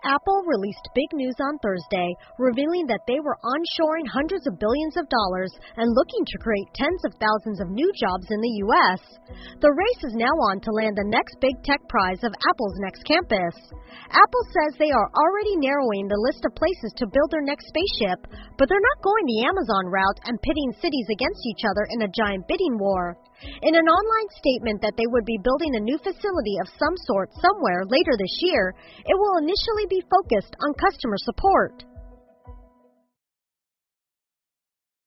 Apple released big news on Thursday, revealing that they were onshoring hundreds of billions of dollars and looking to create tens of thousands of new jobs in the U.S. The race is now on to land the next big tech prize of Apple's next campus. Apple says they are already narrowing the list of places to build their next spaceship, but they're not going the Amazon route and pitting cities against each other in a giant bidding war. In an online statement that they would be building a new facility of some sort somewhere later this year, it will initially be focused on customer support.